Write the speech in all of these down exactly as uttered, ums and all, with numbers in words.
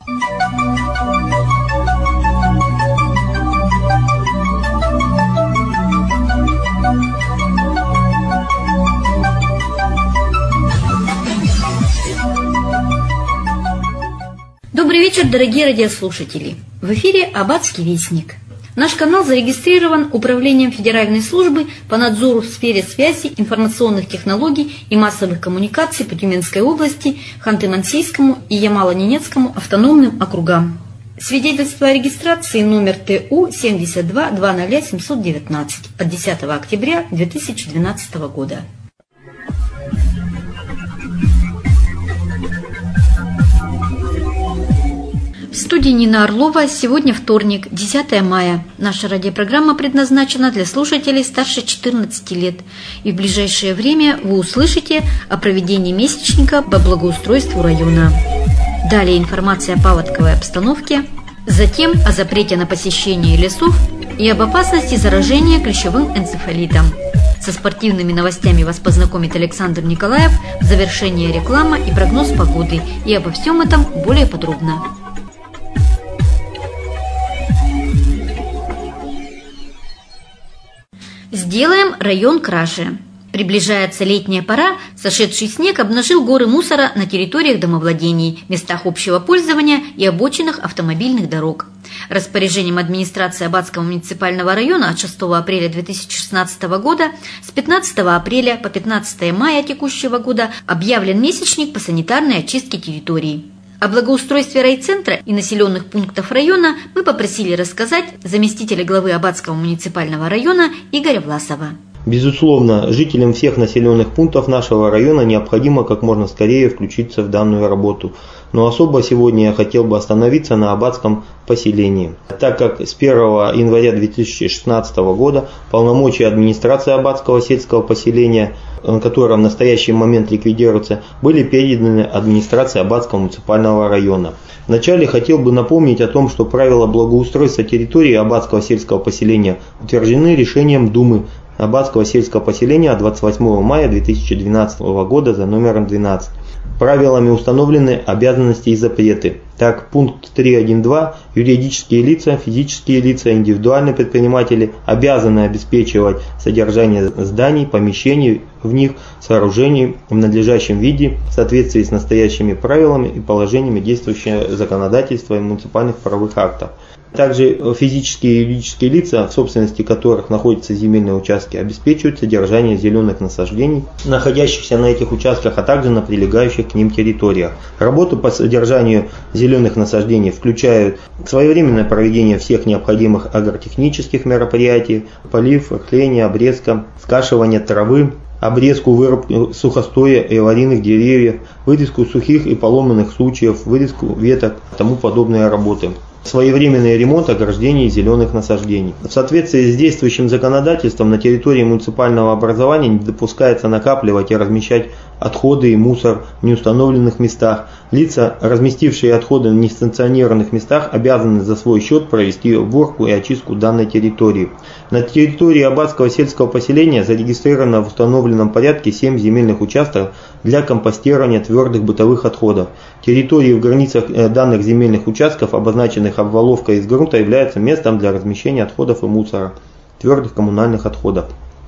Добрый вечер, дорогие радиослушатели! В эфире «Аббатский вестник». Наш канал зарегистрирован Управлением Федеральной службы по надзору в сфере связи, информационных технологий и массовых коммуникаций по Тюменской области, Ханты-Мансийскому и Ямало-Ненецкому автономным округам. Свидетельство о регистрации номер Т У семьдесят два двадцать семьсот девятнадцать от десятого октября две тысячи двенадцатого года. В студии Нина Орлова. Сегодня вторник, десятое мая. Наша радиопрограмма предназначена для слушателей старше четырнадцати лет. И в ближайшее время вы услышите о проведении месячника по благоустройству района. Далее информация о паводковой обстановке. Затем о запрете на посещение лесов и об опасности заражения клещевым энцефалитом. Со спортивными новостями вас познакомит Александр Николаев. В завершении реклама и прогноз погоды. И обо всем этом более подробно. Сделаем район краше. Приближается летняя пора, сошедший снег обнажил горы мусора на территориях домовладений, местах общего пользования и обочинах автомобильных дорог. Распоряжением администрации Аббатского муниципального района от шестого апреля две тысячи шестнадцатого года с пятнадцатого апреля по пятнадцатое мая текущего года объявлен месячник по санитарной очистке территории. О благоустройстве райцентра и населенных пунктов района мы попросили рассказать заместителя главы Аббатского муниципального района Игоря Власова. Безусловно, жителям всех населенных пунктов нашего района необходимо как можно скорее включиться в данную работу. Но особо сегодня я хотел бы остановиться на Аббатском поселении, так как с первого января две тысячи шестнадцатого года полномочия администрации Аббатского сельского поселения, которое в настоящий момент ликвидируется, были переданы администрации Аббатского муниципального района. Вначале хотел бы напомнить о том, что правила благоустройства территории Аббатского сельского поселения утверждены решением Думы Аббатского сельского поселения от двадцать восьмого мая две тысячи двенадцатого года за номером двенадцать. Правилами установлены обязанности и запреты. Так, пункт три точка один точка два. Юридические лица, физические лица, индивидуальные предприниматели обязаны обеспечивать содержание зданий, помещений в них, сооружений в надлежащем виде в соответствии с настоящими правилами и положениями действующего законодательства и муниципальных правовых актов. Также физические и юридические лица, в собственности которых находятся земельные участки, обеспечивают содержание зеленых насаждений, находящихся на этих участках, а также на прилегающих к ним территориях. Работу по содержанию зеленых насаждений включают своевременное проведение всех необходимых агротехнических мероприятий, полив, рыхление, обрезка, скашивание травы, обрезку, вырубку сухостоя и аварийных деревьев, вырезку сухих и поломанных сучьев, вырезку веток и тому подобные работы. Своевременный ремонт ограждений зеленых насаждений. В соответствии с действующим законодательством на территории муниципального образования не допускается накапливать и размещать отходы и мусор в неустановленных местах. Лица, разместившие отходы в несанкционированных местах, обязаны за свой счет провести уборку и очистку данной территории. На территории Аббатского сельского поселения зарегистрировано в установленном порядке семь земельных участков для компостирования твердых бытовых отходов. Территории в границах данных земельных участков, обозначенных обваловкой из грунта, являются местом для размещения отходов и мусора, твердых коммунальных отходов.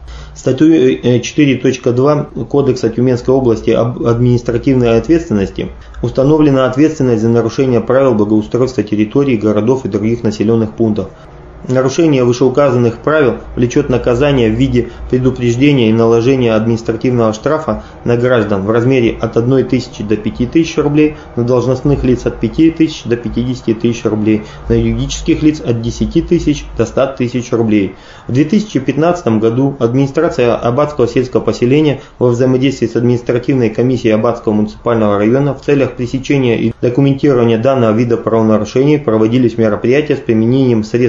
Статьей четыре точка два Кодекса Тюменской области об административной ответственности установлена ответственность за нарушение правил благоустройства территорий, городов и других населенных пунктов. Нарушение вышеуказанных правил влечет наказание в виде предупреждения и наложения административного штрафа на граждан в размере от одной тысячи до пяти тысяч рублей, на должностных лиц от пяти тысяч до пятидесяти тысяч рублей, на юридических лиц от десяти тысяч до ста тысяч рублей. В две тысячи пятнадцатом году администрация Аббатского сельского поселения во взаимодействии с административной комиссией Аббатского муниципального района в целях пресечения и документирования данного вида правонарушений проводились мероприятия с применением средств фото-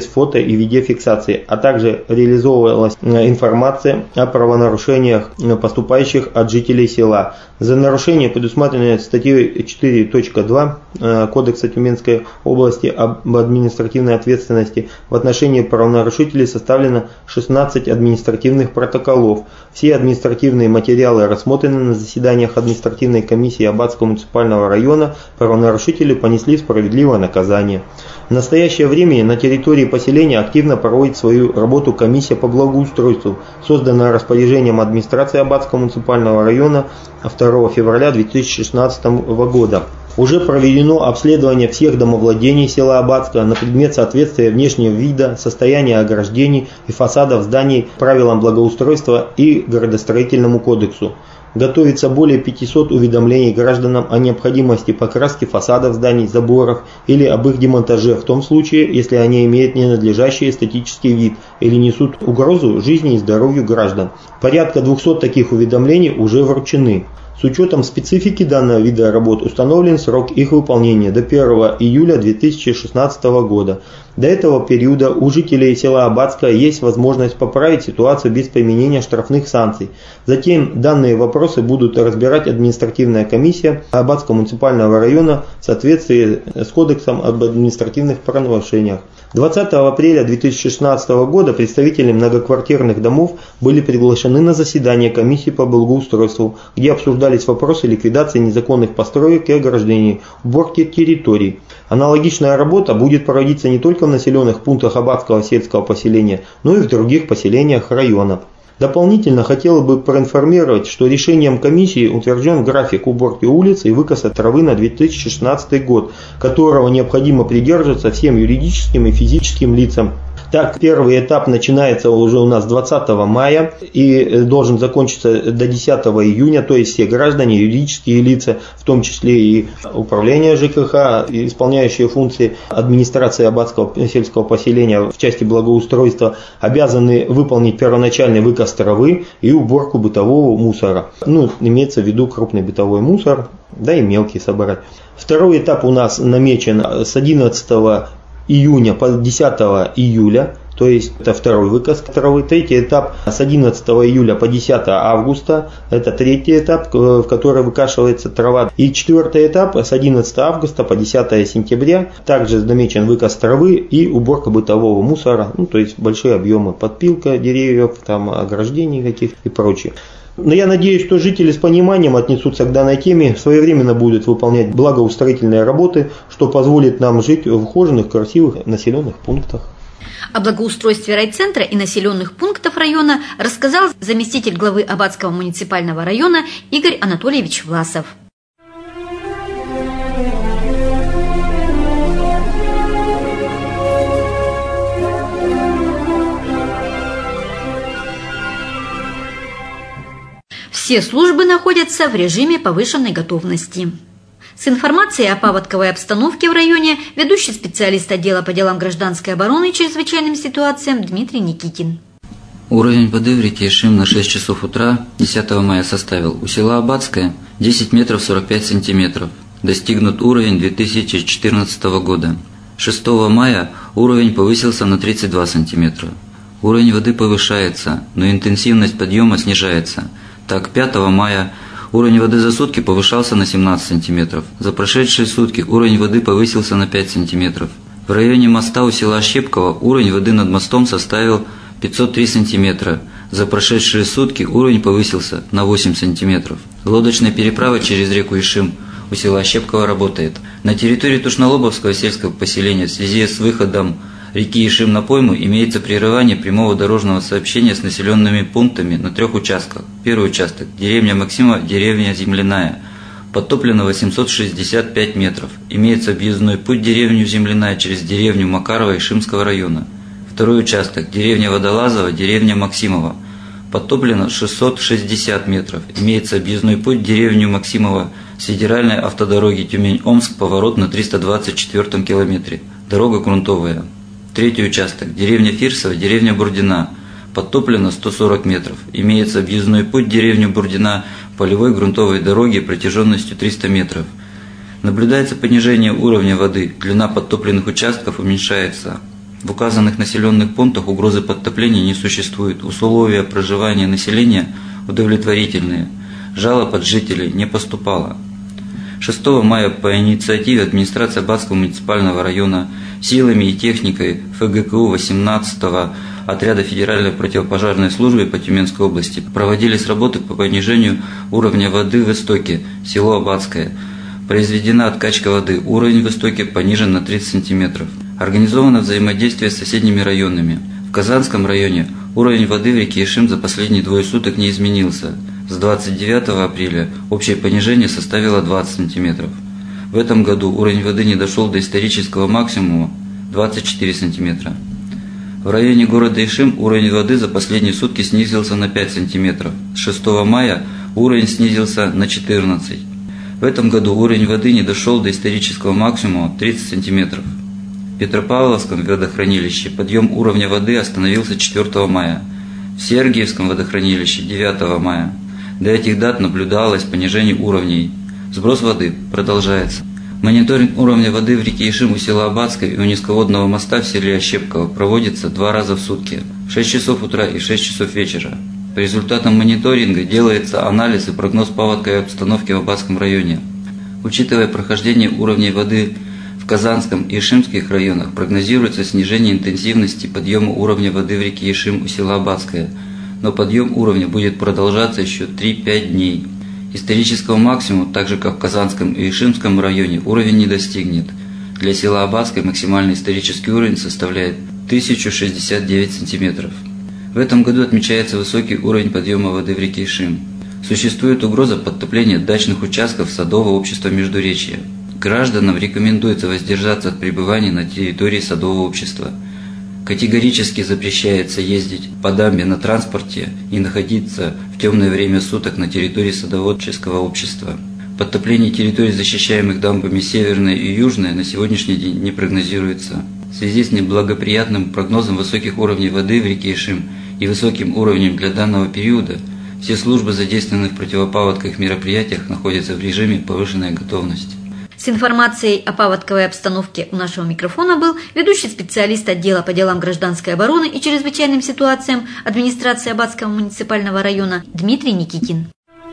и видеофиксации, а также реализовывалась информация о правонарушениях, поступающих от жителей села. За нарушение, предусмотренное статьей четыре точка два Кодекса Тюменской области об административной ответственности, в отношении правонарушителей составлено шестнадцать административных протоколов. Все административные материалы рассмотрены на заседаниях административной комиссии Аббатского муниципального района, правонарушители понесли справедливое наказание. В настоящее время на территории поселения активно проводит свою работу комиссия по благоустройству, созданная распоряжением администрации Аббатского муниципального района второго февраля две тысячи шестнадцатого года. Уже проведено обследование всех домовладений села Аббатское на предмет соответствия внешнего вида, состояния ограждений и фасадов зданий правилам благоустройства и градостроительному кодексу. Готовится более пятисот уведомлений гражданам о необходимости покраски фасадов зданий, заборов или об их демонтаже в том случае, если они имеют ненадлежащий эстетический вид или несут угрозу жизни и здоровью граждан. Порядка двухсот таких уведомлений уже вручены. С учетом специфики данного вида работ установлен срок их выполнения до первого июля две тысячи шестнадцатого года. До этого периода у жителей села Аббатское есть возможность поправить ситуацию без применения штрафных санкций. Затем данные вопросы будут разбирать административная комиссия Аббатского муниципального района в соответствии с Кодексом об административных правонарушениях. двадцатого апреля две тысячи шестнадцатого года представители многоквартирных домов были приглашены на заседание комиссии по благоустройству, где обсуждались вопросы ликвидации незаконных построек и ограждений, уборки территорий. Аналогичная работа будет проводиться не только в населенных пунктах Аббатского сельского поселения, но и в других поселениях района. Дополнительно хотела бы проинформировать, что решением комиссии утвержден график уборки улиц и выкоса травы на две тысячи шестнадцатый год, которого необходимо придерживаться всем юридическим и физическим лицам. Так, первый этап начинается уже у нас двадцатого мая и должен закончиться до десятого июня, то есть все граждане, юридические лица, в том числе и управление ЖКХ, исполняющие функции администрации Аббатского сельского поселения в части благоустройства, обязаны выполнить первоначальный выкос травы и уборку бытового мусора. Ну, имеется в виду крупный бытовой мусор, да и мелкий собрать. Второй этап у нас намечен с одиннадцатого июня по десятого июля, то есть это второй выкос травы. Третий этап с одиннадцатого июля по десятого августа, это третий этап, в который выкашивается трава. И четвертый этап с одиннадцатого августа по десятого сентября, также намечен выкос травы и уборка бытового мусора, ну, то есть большие объемы, подпилка деревьев, там, ограждений каких и прочее. Но я надеюсь, что жители с пониманием отнесутся к данной теме, своевременно будут выполнять благоустроительные работы, что позволит нам жить в ухоженных, красивых населенных пунктах. О благоустройстве райцентра и населенных пунктов района рассказал заместитель главы Аббатского муниципального района Игорь Анатольевич Власов. Все службы находятся в режиме повышенной готовности. С информацией о паводковой обстановке в районе ведущий специалист отдела по делам гражданской обороны и чрезвычайным ситуациям Дмитрий Никитин. Уровень воды в реке Ишим на шесть часов утра десятого мая составил у села Аббатское десять метров сорок пять сантиметров. Достигнут уровень две тысячи четырнадцатого года. шестого мая уровень повысился на тридцать два сантиметра. Уровень воды повышается, но интенсивность подъема снижается. Так, пятого мая уровень воды за сутки повышался на семнадцать сантиметров. За прошедшие сутки уровень воды повысился на пять сантиметров. В районе моста у села Щепково уровень воды над мостом составил пятьсот три сантиметра. За прошедшие сутки уровень повысился на восемь сантиметров. Лодочная переправа через реку Ишим у села Щепково работает. На территории Тушнолобовского сельского поселения в связи с выходом реки Ишим на пойму имеется прерывание прямого дорожного сообщения с населенными пунктами на трех участках. Первый участок – деревня Максимова, деревня Земляная. Подтоплено восемьсот шестьдесят пять метров. Имеется объездной путь деревню Земляная через деревню Макарова Ишимского района. Второй участок – деревня Водолазова, деревня Максимова. Подтоплено шестьсот шестьдесят метров. Имеется объездной путь деревню Максимова с федеральной автодороги Тюмень-Омск, поворот на триста двадцать четвёртом километре. Дорога грунтовая. Третий участок – деревня Фирсова, деревня Бурдина. Подтоплено сто сорок метров. Имеется объездной путь деревню Бурдина полевой грунтовой дороги протяженностью триста метров. Наблюдается понижение уровня воды. Длина подтопленных участков уменьшается. В указанных населенных пунктах угрозы подтопления не существует, условия проживания населения удовлетворительные, жалоб от жителей не поступало. шестого мая по инициативе администрации Аббатского муниципального района силами и техникой эф гэ ка у восемнадцатого отряда Федеральной противопожарной службы по Тюменской области проводились работы по понижению уровня воды в Истоке, село Аббатское. Произведена откачка воды, уровень в Истоке понижен на тридцать сантиметров. Организовано взаимодействие с соседними районами. В Казанском районе уровень воды в реке Ишим за последние двое суток не изменился. С двадцать девятого апреля общее понижение составило двадцать сантиметров. В этом году уровень воды не дошел до исторического максимума двадцать четыре сантиметра. В районе города Ишим уровень воды за последние сутки снизился на пять сантиметров. С шестого мая уровень снизился на четырнадцать. В этом году уровень воды не дошел до исторического максимума тридцать сантиметров. В Петропавловском водохранилище подъем уровня воды остановился четвёртого мая. В Сергиевском водохранилище девятого мая. До этих дат наблюдалось понижение уровней. Сброс воды продолжается. Мониторинг уровня воды в реке Ишим у села Аббатское и у низководного моста в селе Ощепково проводится два раза в сутки, в шесть часов утра и шесть часов вечера. По результатам мониторинга делается анализ и прогноз паводковой обстановки в Аббатском районе. Учитывая прохождение уровней воды в Казанском и Ишимских районах, прогнозируется снижение интенсивности подъема уровня воды в реке Ишим у села Аббатское, но подъем уровня будет продолжаться еще три-пять дней. Исторического максимума, так же как в Казанском и Ишимском районе, уровень не достигнет. Для села Аббатское максимальный исторический уровень составляет тысячу шестьдесят девять сантиметров. В этом году отмечается высокий уровень подъема воды в реке Ишим. Существует угроза подтопления дачных участков садового общества Междуречья. Гражданам рекомендуется воздержаться от пребывания на территории садового общества. Категорически запрещается ездить по дамбе на транспорте и находиться в темное время суток на территории садоводческого общества. Подтопление территорий, защищаемых дамбами Северная и Южная, на сегодняшний день не прогнозируется. В связи с неблагоприятным прогнозом высоких уровней воды в реке Ишим и высоким уровнем для данного периода, все службы, задействованные в противопаводковых мероприятиях, находятся в режиме повышенной готовности. С информацией о паводковой обстановке у нашего микрофона был ведущий специалист отдела по делам гражданской обороны и чрезвычайным ситуациям администрации Аббатского муниципального района Дмитрий Никитин.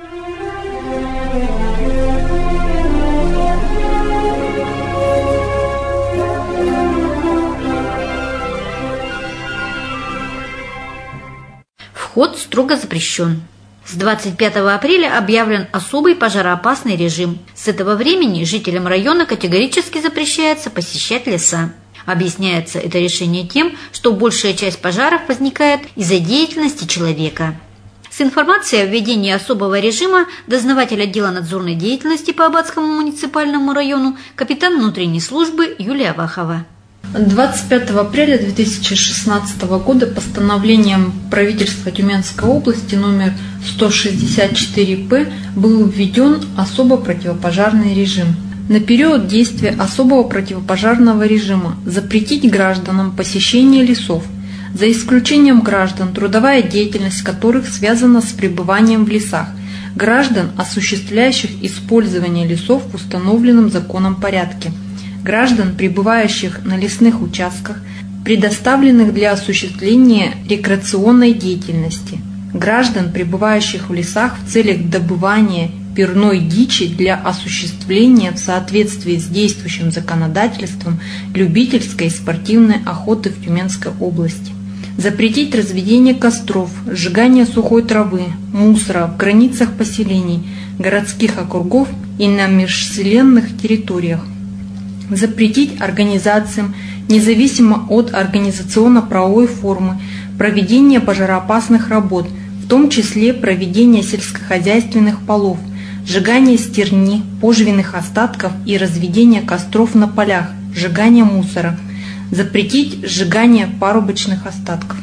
Вход строго запрещен. С двадцать пятого апреля объявлен особый пожароопасный режим. С этого времени жителям района категорически запрещается посещать леса. Объясняется это решение тем, что большая часть пожаров возникает из-за деятельности человека. С информацией о введении особого режима дознаватель отдела надзорной деятельности по Аббатскому муниципальному району, капитан внутренней службы Юлия Вахова. двадцать пятого апреля две тысячи шестнадцатого года постановлением правительства Тюменской области номер сто шестьдесят четыре П был введен особо противопожарный режим. На период действия особого противопожарного режима запретить гражданам посещение лесов, за исключением граждан, трудовая деятельность которых связана с пребыванием в лесах, граждан, осуществляющих использование лесов в установленном законом порядке, граждан, пребывающих на лесных участках, предоставленных для осуществления рекреационной деятельности, граждан, пребывающих в лесах в целях добывания пирной дичи для осуществления в соответствии с действующим законодательством любительской и спортивной охоты в Тюменской области. Запретить разведение костров, сжигание сухой травы, мусора в границах поселений, городских округов и на межселенных территориях. Запретить организациям, независимо от организационно-правовой формы, проведение пожароопасных работ, в том числе проведение сельскохозяйственных полов, сжигание стерни, поживенных остатков и разведение костров на полях, сжигание мусора. Запретить сжигание парубочных остатков.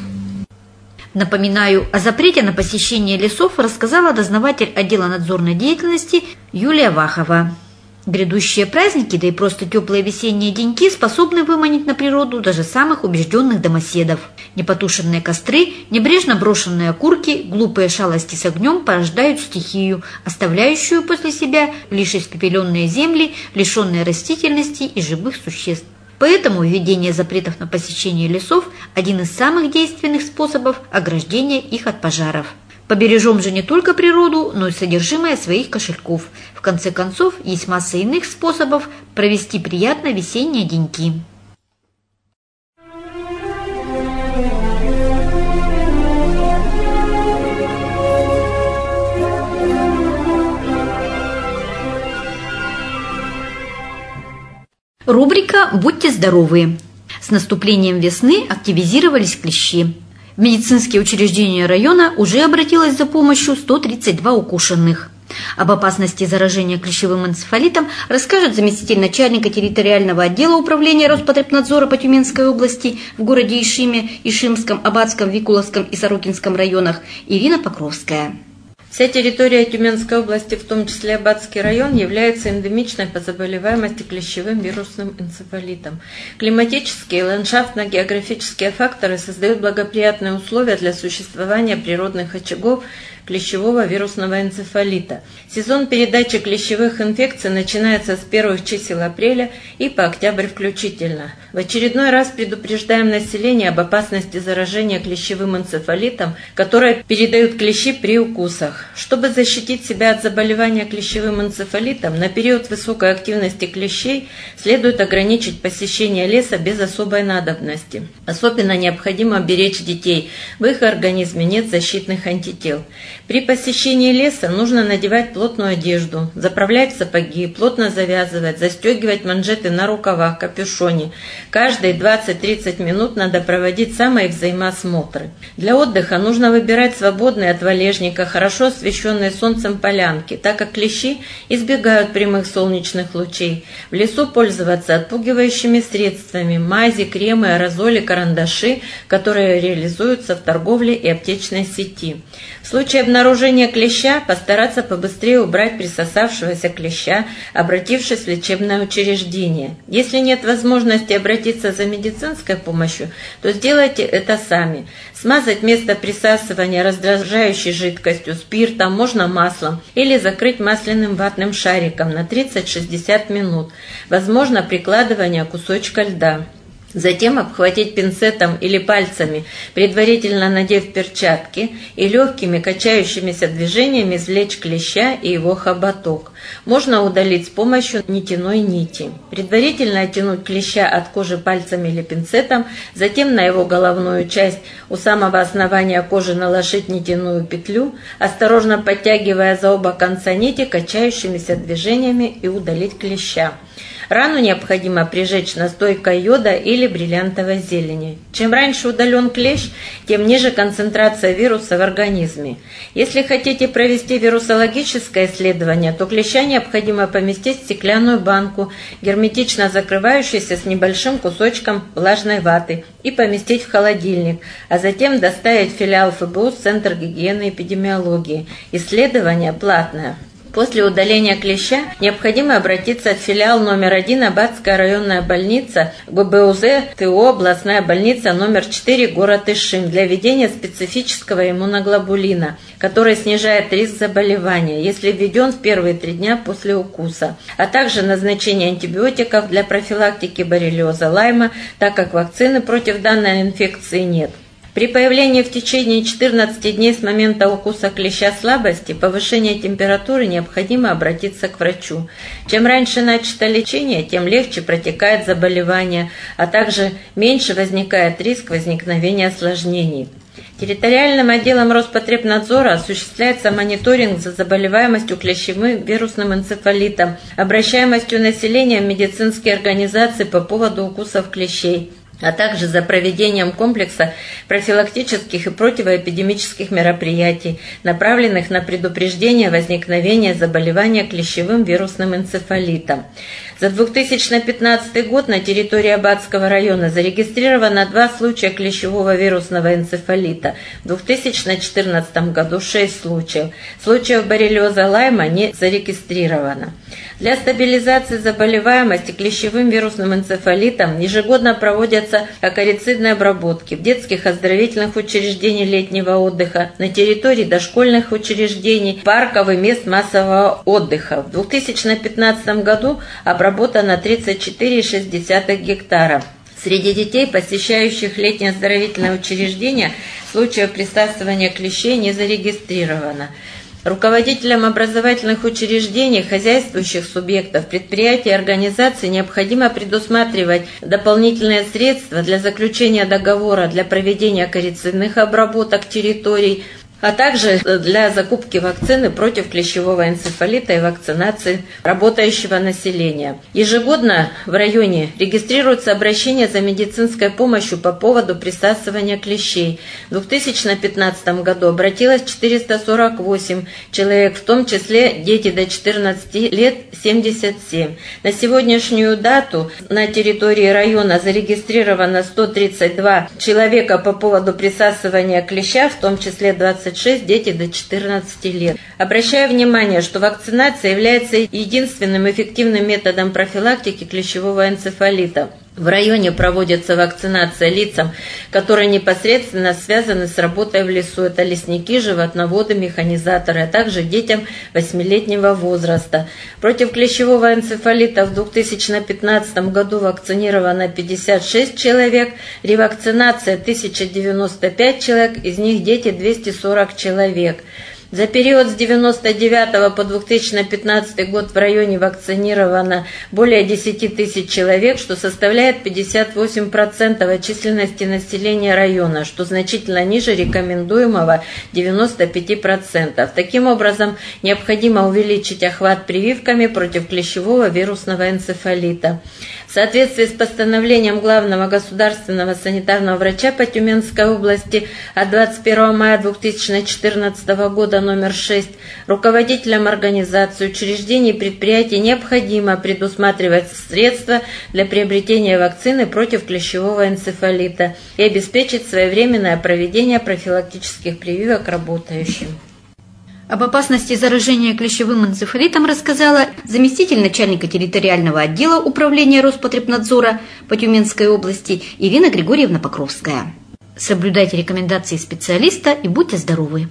Напоминаю, о запрете на посещение лесов рассказала дознаватель отдела надзорной деятельности Юлия Вахова. Грядущие праздники, да и просто теплые весенние деньки способны выманить на природу даже самых убежденных домоседов. Непотушенные костры, небрежно брошенные окурки, глупые шалости с огнем порождают стихию, оставляющую после себя лишь испепеленные земли, лишенные растительности и живых существ. Поэтому введение запретов на посещение лесов – один из самых действенных способов ограждения их от пожаров. Побережем же не только природу, но и содержимое своих кошельков. В конце концов, есть масса иных способов провести приятно весенние деньки. Рубрика «Будьте здоровы». С наступлением весны активизировались клещи. В медицинские учреждения района уже обратилось за помощью сто тридцать два укушенных. Об опасности заражения клещевым энцефалитом расскажет заместитель начальника территориального отдела управления Роспотребнадзора по Тюменской области в городе Ишиме, Ишимском, Абатском, Викуловском и Сорокинском районах Ирина Покровская. Вся территория Тюменской области, в том числе Абатский район, является эндемичной по заболеваемости клещевым вирусным энцефалитом. Климатические и ландшафтно-географические факторы создают благоприятные условия для существования природных очагов клещевого вирусного энцефалита. Сезон передачи клещевых инфекций начинается с первых чисел апреля и по октябрь включительно. В очередной раз предупреждаем население об опасности заражения клещевым энцефалитом, которое передают клещи при укусах. Чтобы защитить себя от заболевания клещевым энцефалитом, на период высокой активности клещей следует ограничить посещение леса без особой надобности. Особенно необходимо беречь детей. В их организме нет защитных антител. При посещении леса нужно надевать плотную одежду, заправлять сапоги, плотно завязывать, застегивать манжеты на рукавах, капюшоне. Каждые двадцать-тридцать минут надо проводить самые взаимоосмотры. Для отдыха нужно выбирать свободные от валежника, хорошо освещенные солнцем полянки, так как клещи избегают прямых солнечных лучей. В лесу пользоваться отпугивающими средствами, мази, кремы, аэрозоли, карандаши, которые реализуются в торговле и аптечной сети. В случае обнаружения клеща постараться побыстрее убрать присосавшегося клеща, обратившись в лечебное учреждение. Если нет возможности обратиться за медицинской помощью, то сделайте это сами. Смазать место присасывания раздражающей жидкостью, спиртом, можно маслом, или закрыть масляным ватным шариком на тридцать-шестьдесят минут. Возможно прикладывание кусочка льда. Затем обхватить пинцетом или пальцами, предварительно надев перчатки, и легкими качающимися движениями извлечь клеща и его хоботок. Можно удалить с помощью нитяной нити. Предварительно оттянуть клеща от кожи пальцами или пинцетом, затем на его головную часть у самого основания кожи наложить нитяную петлю, осторожно подтягивая за оба конца нити качающимися движениями и удалить клеща. Рану необходимо прижечь настойкой йода или бриллиантовой зелени. Чем раньше удален клещ, тем ниже концентрация вируса в организме. Если хотите провести вирусологическое исследование, то клеща необходимо поместить в стеклянную банку, герметично закрывающуюся с небольшим кусочком влажной ваты, и поместить в холодильник, а затем доставить в филиал эф бэ у Центр гигиены и эпидемиологии. Исследование платное. После удаления клеща необходимо обратиться в филиал номер один Абатская районная больница, гэ бэ у зэ тэ о областная больница номер четыре, город Ишим, для введения специфического иммуноглобулина, который снижает риск заболевания, если введен в первые три дня после укуса, а также назначение антибиотиков для профилактики боррелиоза Лайма, так как вакцины против данной инфекции нет. При появлении в течение четырнадцати дней с момента укуса клеща слабости, повышения температуры, необходимо обратиться к врачу. Чем раньше начато лечение, тем легче протекает заболевание, а также меньше возникает риск возникновения осложнений. Территориальным отделом Роспотребнадзора осуществляется мониторинг за заболеваемостью клещевым вирусным энцефалитом, обращаемостью населения в медицинские организации по поводу укусов клещей, а также за проведением комплекса профилактических и противоэпидемических мероприятий, направленных на предупреждение возникновения заболевания клещевым вирусным энцефалитом. За две тысячи пятнадцатый год на территории Абатского района зарегистрировано два случая клещевого вирусного энцефалита, в две тысячи четырнадцатом году шесть случаев. Случаев боррелиоза Лайма не зарегистрировано. Для стабилизации заболеваемости клещевым вирусным энцефалитом ежегодно проводятся проводятся акарицидные обработки в детских оздоровительных учреждениях летнего отдыха, на территории дошкольных учреждений, парков и мест массового отдыха. В две тысячи пятнадцатом году обработано тридцать четыре целых шесть десятых гектара. Среди детей, посещающих летние оздоровительные учреждения, случаев присасывания клещей не зарегистрировано. Руководителям образовательных учреждений, хозяйствующих субъектов, предприятий и организаций необходимо предусматривать дополнительные средства для заключения договора для проведения акарицидных обработок территорий, а также для закупки вакцины против клещевого энцефалита и вакцинации работающего населения. Ежегодно в районе регистрируются обращения за медицинской помощью по поводу присасывания клещей. В две тысячи пятнадцатом году обратилось четыреста сорок восемь человек, в том числе дети до четырнадцати лет семьдесят семь. На сегодняшнюю дату на территории района зарегистрировано сто тридцать два человека по поводу присасывания клеща, в том числе двадцать шесть дети до четырнадцати лет. Обращаю внимание, что вакцинация является единственным эффективным методом профилактики клещевого энцефалита. В районе проводится вакцинация лицам, которые непосредственно связаны с работой в лесу. Это лесники, животноводы, механизаторы, а также детям восьмилетнего возраста. Против клещевого энцефалита в две тысячи пятнадцатом году вакцинировано пятьдесят шесть человек, ревакцинация тысяча девяносто пять человек, из них дети двести сорок человек. За период с девяносто девятого по две тысячи пятнадцатый год в районе вакцинировано более десяти тысяч человек, что составляет пятьдесят восемь процентов от численности населения района, что значительно ниже рекомендуемого девяноста пяти процентов. Таким образом, необходимо увеличить охват прививками против клещевого вирусного энцефалита. В соответствии с постановлением главного государственного санитарного врача по Тюменской области от двадцать первого мая две тысячи четырнадцатого года номер шесть, руководителям организаций, учреждений и предприятий необходимо предусматривать средства для приобретения вакцины против клещевого энцефалита и обеспечить своевременное проведение профилактических прививок работающим. Об опасности заражения клещевым энцефалитом рассказала заместитель начальника территориального отдела управления Роспотребнадзора по Тюменской области Ирина Григорьевна Покровская. Соблюдайте рекомендации специалиста и будьте здоровы!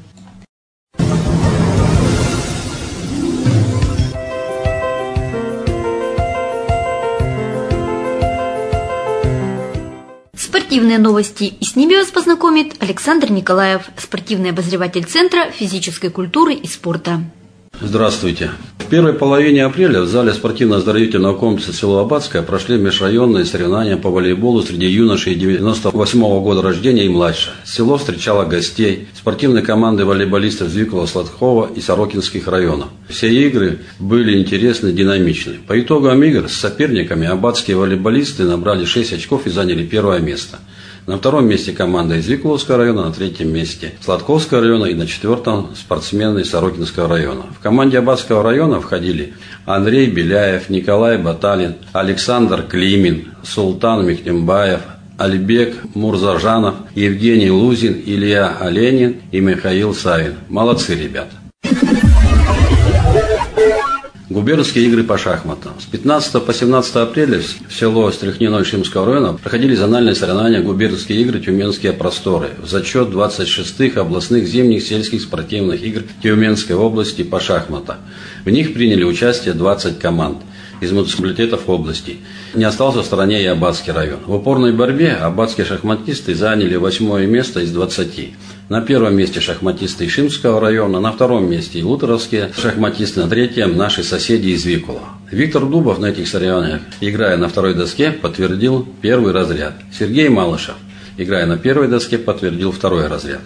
Спортивные новости, и с ними вас познакомит Александр Николаев, спортивный обозреватель Центра физической культуры и спорта. Здравствуйте. В первой половине апреля в зале спортивно-оздоровительного комплекса село Аббатское прошли межрайонные соревнования по волейболу среди юношей девяносто восьмого года рождения и младше. Село встречало гостей, спортивной команды волейболистов Звикова, Сладкова и Сорокинских районов. Все игры были интересны, динамичны. По итогам игр с соперниками аббатские волейболисты набрали шесть очков и заняли первое место. На втором месте команда из Викуловского района, на третьем месте Сладковского района и на четвертом спортсмены из Сорокинского района. В команде Аббатского района входили Андрей Беляев, Николай Баталин, Александр Климин, Султан Мехтембаев, Альбек Мурзажанов, Евгений Лузин, Илья Оленин и Михаил Савин. Молодцы, ребята! Губернские игры по шахматам. С пятнадцатого по семнадцатое апреля в село Стряхнино Ишимского района проходили зональные соревнования губернские игры «Тюменские просторы» в зачет двадцать шестых областных зимних сельских спортивных игр Тюменской области по шахматам. В них приняли участие двадцать команд из муниципалитетов области. Не остался в стороне и Аббатский район. В упорной борьбе аббатские шахматисты заняли восьмое место из двадцати. На первом месте шахматисты Ишимского района, на втором месте лутеровские шахматисты, на третьем наши соседи из Викула. Виктор Дубов на этих соревнованиях, играя на второй доске, подтвердил первый разряд. Сергей Малышев, играя на первой доске, подтвердил второй разряд.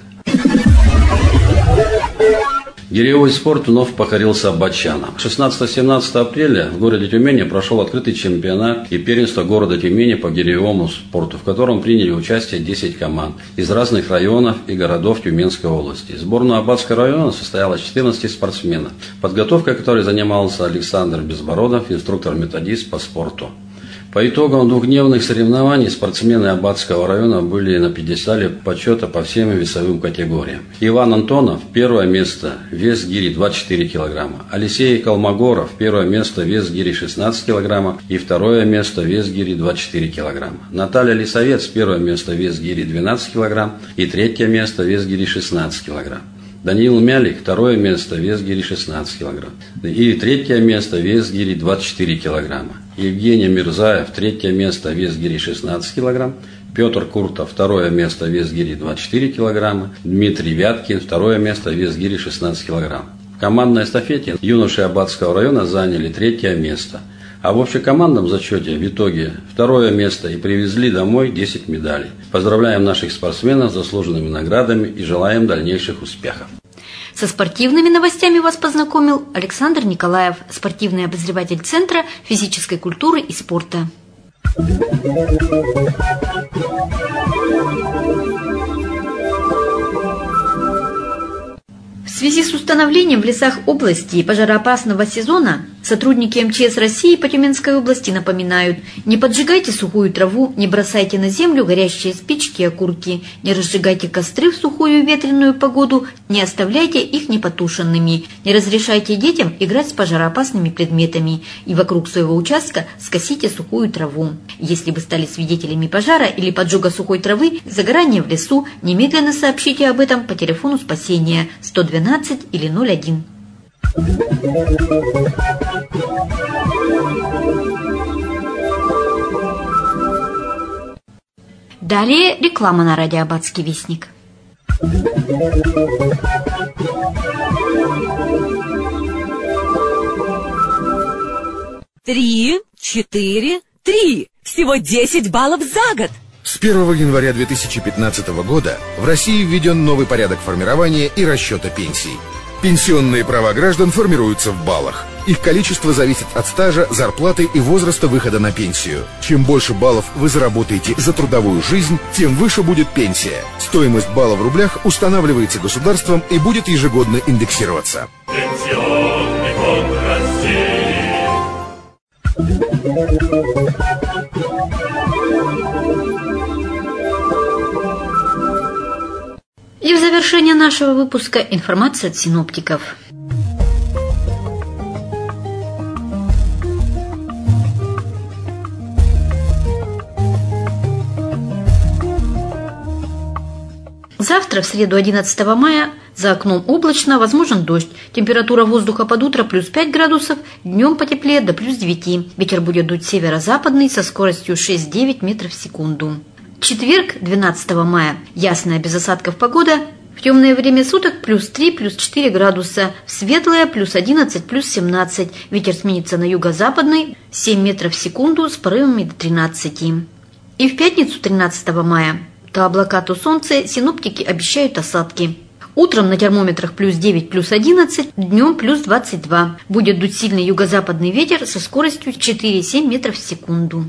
Гиревой спорт вновь покорился аббатчанам. шестнадцатого-семнадцатого апреля в городе Тюмени прошел открытый чемпионат и первенство города Тюмени по гиревому спорту, в котором приняли участие десять команд из разных районов и городов Тюменской области. Сборная Аббатского района состояла из четырнадцати спортсменов, подготовкой которой занимался Александр Безбородов, инструктор-методист по спорту. По итогам двухдневных соревнований спортсмены Аббатского района были на пьедестале почета по всем весовым категориям. Иван Антонов – первое место, вес гири двадцать четыре килограмма. Алексей Колмогоров – первое место, вес гири шестнадцать килограммов. И второе место, вес гири двадцать четыре килограмма. Наталья Лисовец – первое место, вес гири двенадцать килограмм. И третье место, вес гири шестнадцать килограмм. Даниил Мялик – второе место, вес гири шестнадцать килограмм. И третье место, вес гири двадцать четыре килограмма. Евгений Мирзаев – третье место, вес гири шестнадцать килограмм. Петр Куртов – второе место, вес гири двадцать четыре килограмма. Дмитрий Вяткин – второе место, вес гири шестнадцать килограмм. В командной эстафете юноши Аббатского района заняли третье место. А в общекомандном зачете в итоге второе место и привезли домой десять медалей. Поздравляем наших спортсменов с заслуженными наградами и желаем дальнейших успехов. Со спортивными новостями вас познакомил Александр Николаев, спортивный обозреватель Центра физической культуры и спорта. В связи с установлением в лесах области пожароопасного сезона сотрудники эм че эс России по Тюменской области напоминают: не поджигайте сухую траву, не бросайте на землю горящие спички и окурки, не разжигайте костры в сухую ветреную погоду, не оставляйте их непотушенными, не разрешайте детям играть с пожароопасными предметами и вокруг своего участка скосите сухую траву. Если вы стали свидетелями пожара или поджога сухой травы, загорания в лесу, немедленно сообщите об этом по телефону спасения сто двенадцать или ноль один. Далее реклама на радио Аббатский вестник. Три, четыре, три. Всего десять баллов за год. С первого января две тысячи пятнадцатого года в России введен новый порядок формирования и расчета пенсий. Пенсионные права граждан формируются в баллах. Их количество зависит от стажа, зарплаты и возраста выхода на пенсию. Чем больше баллов вы заработаете за трудовую жизнь, тем выше будет пенсия. Стоимость балла в рублях устанавливается государством и будет ежегодно индексироваться. Пенсионный фонд России. И в завершение нашего выпуска информация от синоптиков. Завтра, в среду одиннадцатого мая, за окном облачно, возможен дождь. Температура воздуха под утро плюс пять градусов, днем потеплее до плюс девяти. Ветер будет дуть северо-западный со скоростью шесть-девять метров в секунду. Четверг, двенадцатого мая, ясная без осадков погода. В темное время суток плюс три, плюс четыре градуса. В светлое плюс одиннадцать, плюс семнадцать. Ветер сменится на юго-западный семь метров в секунду с порывами до тринадцати. И в пятницу, тринадцатого мая, то облака, то солнце, синоптики обещают осадки. Утром на термометрах плюс девять, плюс одиннадцать, днем плюс двадцать два. Будет дуть сильный юго-западный ветер со скоростью четыре-семь метров в секунду.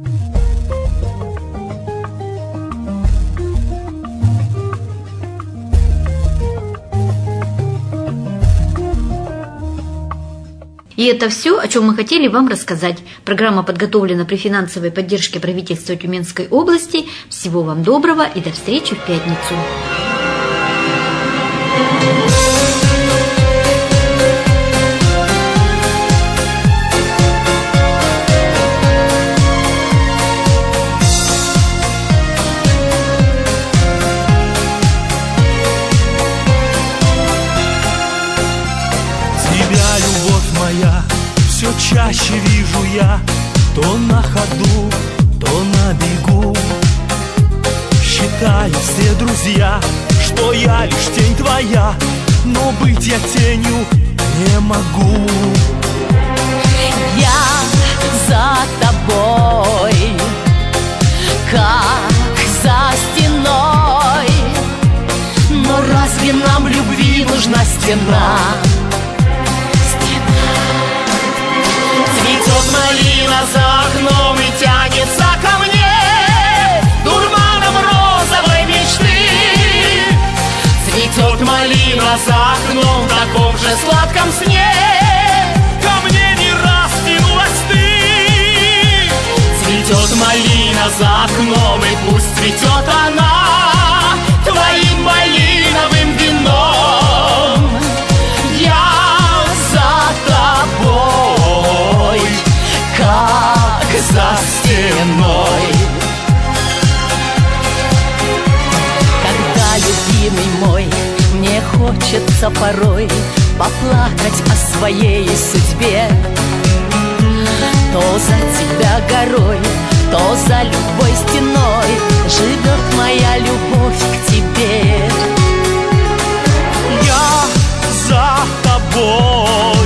И это все, о чем мы хотели вам рассказать. Программа подготовлена при финансовой поддержке правительства Тюменской области. Всего вам доброго и до встречи в пятницу. Все чаще вижу я, то на ходу, то на бегу. Считаю все друзья, что я лишь тень твоя, но быть я тенью не могу. Я за тобой, как за стеной. Но разве нам любви нужна стена? Цветет малина за окном и тянется ко мне дурманом розовой мечты. Цветет малина за окном в таком же сладком сне. Ко мне не раз тянулась ты. Цветет малина за окном, и пусть цветет она твоим малиновым вином. Я за тобой, как за стеной. Когда, любимый мой, мне хочется порой поплакать о своей судьбе, то за тебя горой, то за любой стеной живет моя любовь к тебе. Я за тобой,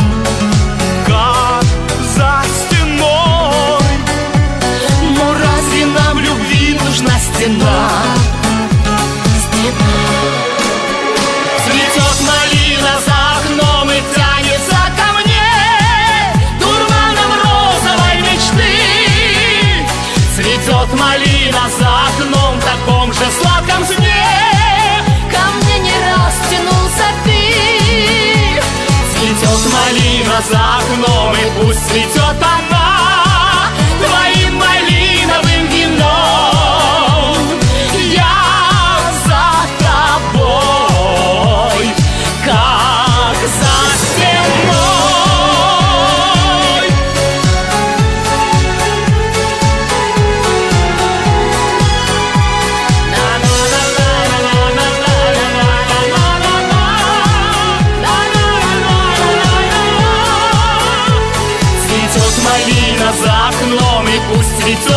как за стеной. Но разве нам в любви нужна стена? Стена. Цветет малина за окном и тянется ко мне дурманом розовой мечты. Цветет малина за окном в таком же сладком сне. Ко мне не раз тянулся ты. Цветет малина за окном, и пусть цветет она твоим малиновым вином. Я за тобой, как за стеной. Цветет малина за окном, и пусть цветет